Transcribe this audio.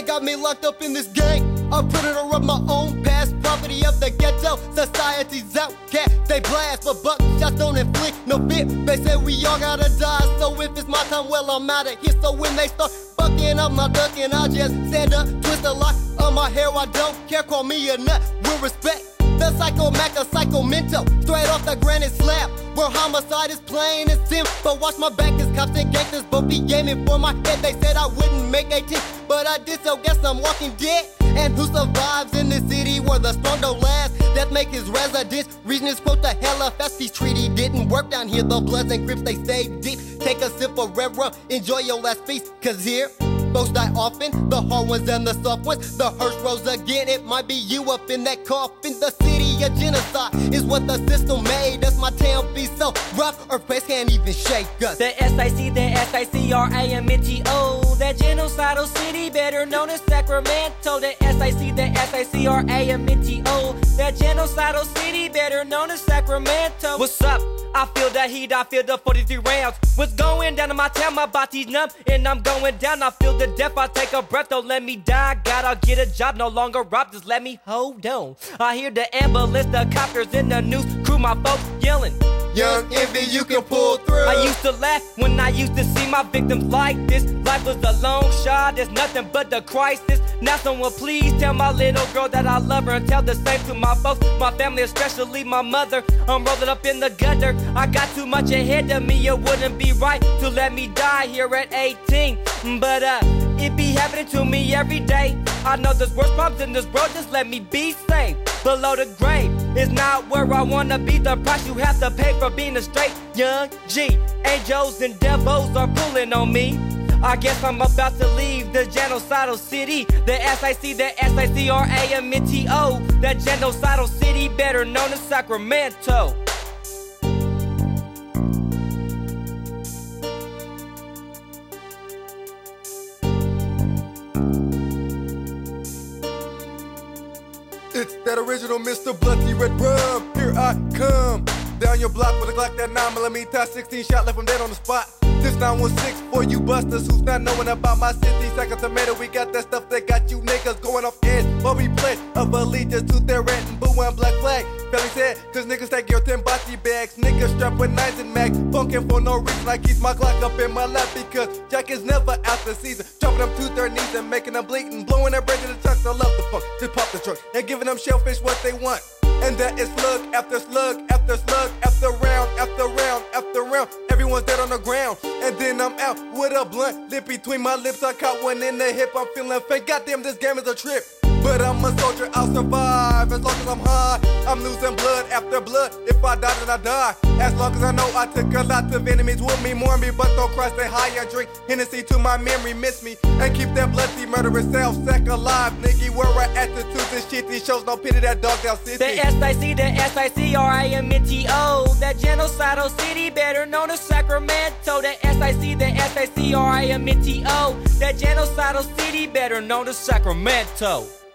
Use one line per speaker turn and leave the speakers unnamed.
got me locked up in this gang. I'm predator of my own past, property of the ghetto. Society's outcast, they blast, but buckshots don't inflict no fear. They say we all gotta die, so if it's my time, well, I'm out of here. So when they start fucking, I'm not ducking, I just stand up, twist a lock on my hair. I don't care, call me a nut with respect. The Psycho Mac, a Psycho Minto, straight off the granite slab, where homicide is plain and simple. But watch my back, cause cops and gangsters both be aiming for my head. They said I wouldn't make 18, but I did, so guess I'm walking dead. And who survives in this city where the strong don't last? Death make his residence, reason is quote the hella fast. Peace treaty didn't work down here, the Bloods and Crips, they stay deep. Take a sip of red rum, enjoy your last feast, cause here folks die often, the hard ones and the soft ones. The hearse rose again, it might be you up in that coffin. The city of genocide is what the system made us. My town be so rough, earthquakes can't even shake us.
The SIC, the SICRAMENTO, that genocidal city better known as Sacramento. The SIC, the SICRAMENTO, that genocidal city better known as Sacramento. What's up? I feel the heat, I feel the 43 rounds. What's going down in my town? My body's numb and I'm going down. I feel the death, I take a breath, don't let me die. Gotta get a job, no longer rob, just let me hold on. I hear the ambulance, the copters in the news, crew my folks yelling,
Young Envy, you can pull through.
I used to laugh when I used to see my victims like this. Life was a long shot, there's nothing but the crisis. Now someone please tell my little girl that I love her, and tell the same to my folks, my family, especially my mother. I'm rolling up in the gutter, I got too much ahead of me. It wouldn't be right to let me die here at 18, but it be happening to me every day. I know there's worse problems in this world, just let me be safe. Below the grave is not where I wanna be. The price you have to pay for being a straight young G. Angels and devils are pulling on me. I guess I'm about to leave the genocidal city. The SIC, the SICRAMENTO, that genocidal city better known as Sacramento.
It's that original Mr. Bloody Red Rum. Here I come. Down your block with a Glock, that 9mm 16 shot, left him dead on the spot. This 916 for you busters who's not knowing about my city. Second tomato, we got that stuff that got you niggas going off edge. But we pledge of allegiance to their red and blue and black flag. Fellas head, cause niggas take your 10 body bags. Niggas strapped with 9s and mags. Funkin' for no reason, I keep my Glock up in my lap because Jack is never out the season. Dropping them to their knees and making them bleed and blowing their brains in the trucks. I love the funk, just pop the trunk and giving them shellfish what they want. And that is slug after slug after slug after round after round after round. Everyone's dead on the ground. And then I'm out with a blunt lit between my lips. I caught one in the hip, I'm feeling faint. Goddamn, this game is a trip. But I'm a soldier, I'll survive as long as I'm high. I'm losing blood after blood. If I die, then I die. As long as I know I took a lot of enemies with me, mourn me, but don't cry, stay high and drink Hennessy to my memory, miss me, and keep that bloody murderous self-sack alive. Nigga, where I attitudes and shit, these shows no pity that dog down city.
The SIC, the SICRAMENTO, that genocidal city better known as Sacramento. The SIC, the SICRAMENTO, that genocidal city better known as Sacramento.